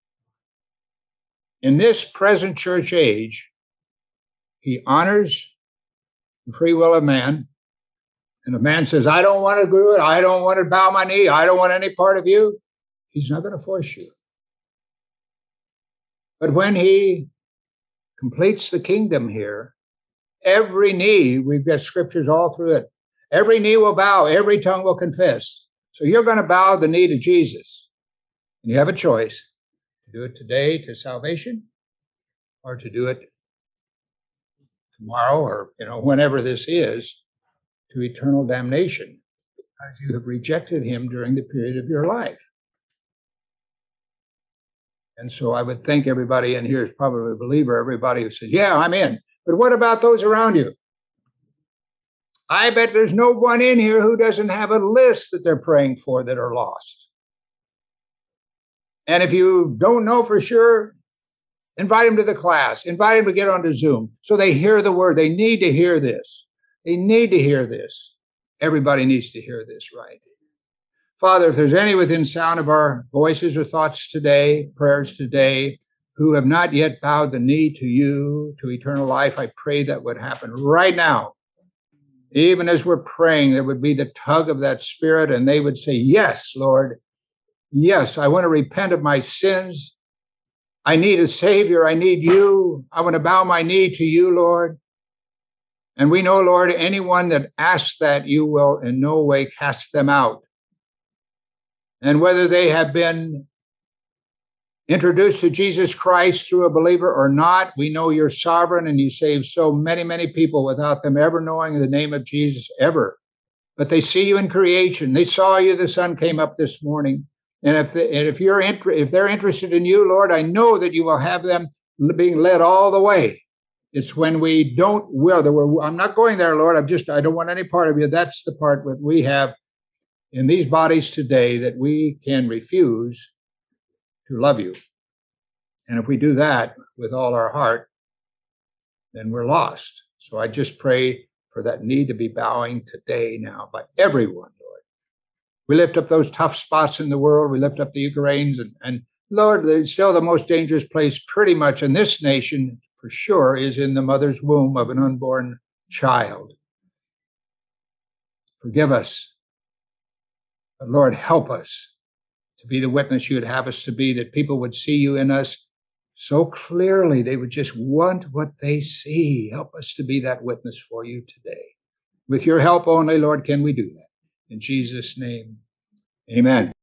In this present church age, he honors the free will of man. And if man says, I don't want to do it, I don't want to bow my knee, I don't want any part of you, he's not going to force you. But when he completes the kingdom here, every knee, we've got scriptures all through it, every knee will bow, every tongue will confess. So you're going to bow the knee to Jesus. And you have a choice to do it today to salvation or to do it tomorrow or, you know, whenever this is, to eternal damnation because you have rejected him during the period of your life. And so I would think everybody in here is probably a believer, everybody who says, yeah, I'm in. But what about those around you? I bet there's no one in here who doesn't have a list that they're praying for that are lost. And if you don't know for sure, invite them to the class, invite them to get onto Zoom so they hear the word. They need to hear this. They need to hear this. Everybody needs to hear this, right? Father, if there's any within sound of our voices or thoughts today, prayers today, who have not yet bowed the knee to you, to eternal life, I pray that would happen right now. Even as we're praying, there would be the tug of that spirit and they would say, yes, Lord, yes, I want to repent of my sins. I need a savior. I need you. I want to bow my knee to you, Lord. And we know, Lord, anyone that asks that, you will in no way cast them out. And whether they have been introduced to Jesus Christ through a believer or not, we know you're sovereign and you save so many, many people without them ever knowing the name of Jesus ever. But they see you in creation. They saw you. The sun came up this morning. And if the, and if you're inter- if they're interested in you, Lord, I know that you will have them being led all the way. It's when we don't will that we're, I'm not going there, Lord. I'm just, I don't want any part of you. That's the part that we have in these bodies today that we can refuse to love you. And if we do that with all our heart, then we're lost. So I just pray for that need to be bowing today now by everyone, Lord. We lift up those tough spots in the world. We lift up the Ukrainians and, and Lord, it's still the most dangerous place pretty much in this nation for sure is in the mother's womb of an unborn child. Forgive us. But Lord, help us to be the witness you would have us to be, that people would see you in us so clearly. They would just want what they see. Help us to be that witness for you today. With your help only, Lord, can we do that. In Jesus' name, amen.